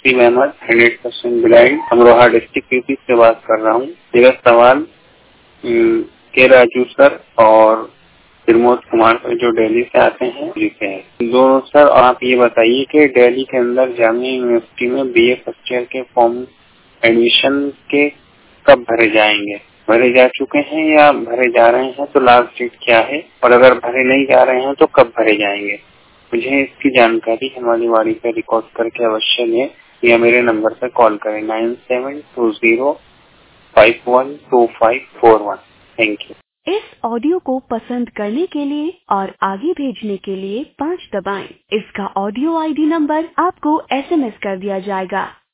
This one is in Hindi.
नसीब Ahmad 100% blind, Amroha district UP से बात कर रहा हूँ। मेरा सवाल के राजू सर और प्रमोद कुमार सर जो दिल्ली से आते हैं लिखे हैं दोनों सर। आप ये बताइए कि दिल्ली के अंदर जामिया यूनिवर्सिटी में बीए फर्स्ट ईयर के फॉर्म एडमिशन के कब भरे जाएंगे, भरे जा चुके हैं या भरे जा रहे हैं, तो लास्ट डेट क्या है, और अगर भरे नहीं जा रहे हैं तो कब भरे जाएंगे। मुझे इसकी जानकारी हमारी वाणी पे रिकॉर्ड करके अवश्य दें या मेरे नंबर पर कॉल करें 9720512541। Thank you. इस ऑडियो को पसंद करने के लिए और आगे भेजने के लिए 5 दबाएं। इसका ऑडियो आईडी नंबर आपको SMS कर दिया जाएगा।